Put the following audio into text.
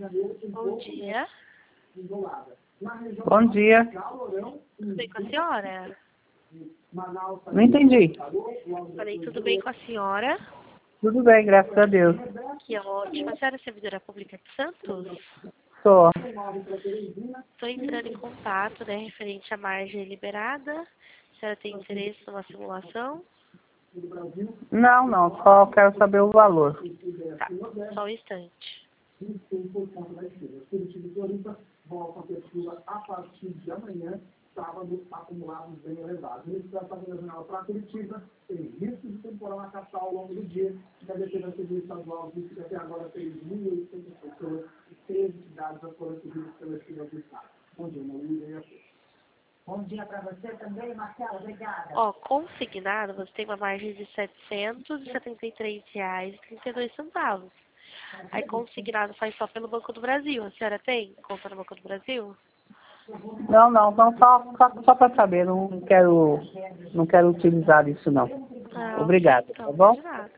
Bom dia. Bom dia. Tudo bem com a senhora? Não entendi. Falei, tudo bem com a senhora? Tudo bem, graças a Deus. Que ótimo. A senhora é servidora pública de Santos? Só. Estou entrando em contato, né, referente à margem liberada. A senhora tem interesse numa simulação? Não, só quero saber o valor. Tá, só um instante. Volta a ter chuva a partir de amanhã, sábado, acumulados bem elevados. Nesse caso, a regional para Curitiba, tem risco de temporal na capital ao longo do dia, vai depender da serviço estadual, que até agora 3.800 pessoas e 13 cidades já foram atingidas pela chuva do estado. Bom dia, Maria. Bom dia para você também, Marcela, obrigada. Ó, consignado, você tem uma margem de R$ 773,32. Aí consignado faz só pelo Banco do Brasil. A senhora tem conta no Banco do Brasil? Não, só para saber, não quero utilizar isso não. Ah, Obrigado, ok, então, tá bom? de nada.